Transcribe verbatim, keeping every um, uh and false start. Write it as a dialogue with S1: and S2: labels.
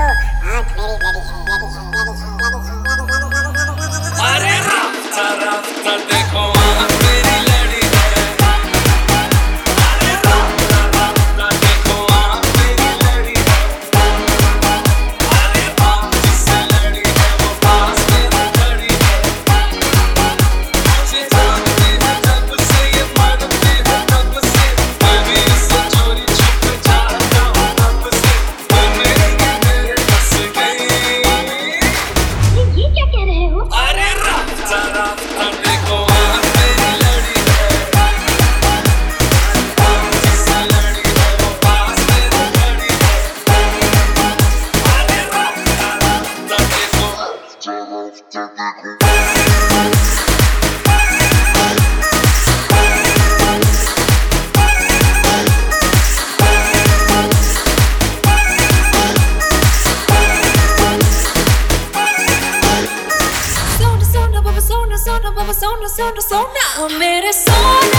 S1: देखो आंख मेरी ब्लडी है ब्लडी है ब्लडी है ब्लडी है ब्लडी है ब्लडी है।
S2: अरे राफ्ता राफ्ता देखो आंख मेरी लड़ी है। अरे राफ्ता राफ्ता देखो आंख मेरी लड़ी है। अरे बाप जिससे लड़ी है वो पास मेरी खड़ी है। मुझे जानती है जब से ये मरती है तब से मैं भी इससे चोरी छुप जाता हूँ तब से बने मेरे बस गई।
S1: ये क्या कह रहे हो?
S2: अरे राफ्ता राफ्ता देखो आंख मेरी लड़ी है। जिससे लड़ी है वो पास मेरी खड़ी है। अरे राफ्ता राफ्ता देखो राफ्ता राफ्ता देखो।
S3: Sona, sona, baba, sona, sona, baba, sona, sona, sona. मेरे सोना